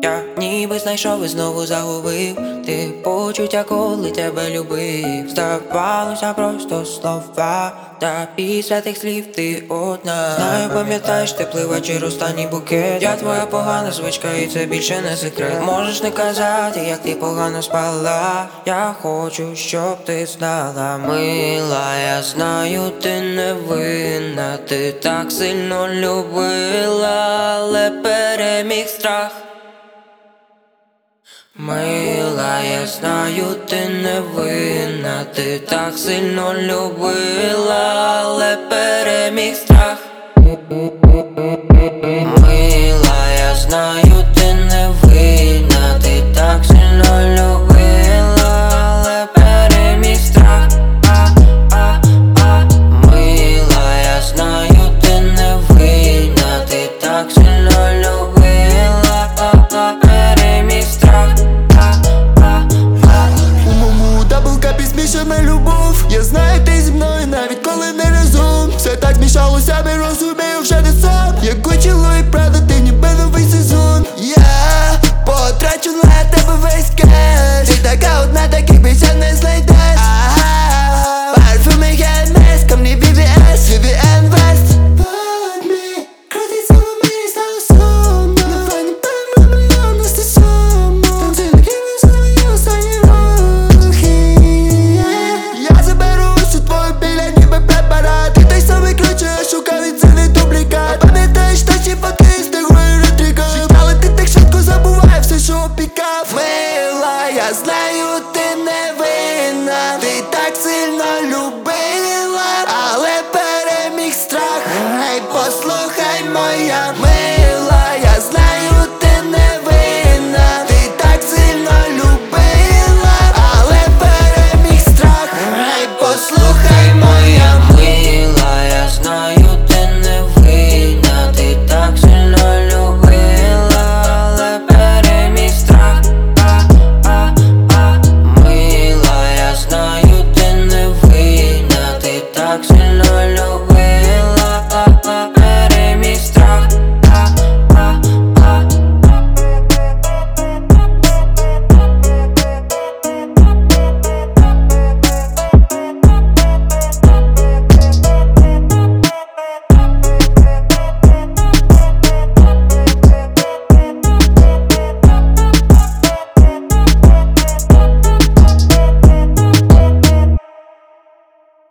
Я ніби знайшов і знову загубив ти почуття, коли тебе любив. Здавалося просто слова, та після тих слів ти одна. Знаю, пам'ятаєш теплий вечір, останній букет. Я твоя погана звичка, і це більше не секрет. Можеш не казати, як ти погано спала. Я хочу, щоб ти знала, мила, я знаю, ти не винна. Ти так сильно любила, але переміг страх. Мила, я знаю, ти не винна. Ти так сильно любила, але переміг страх.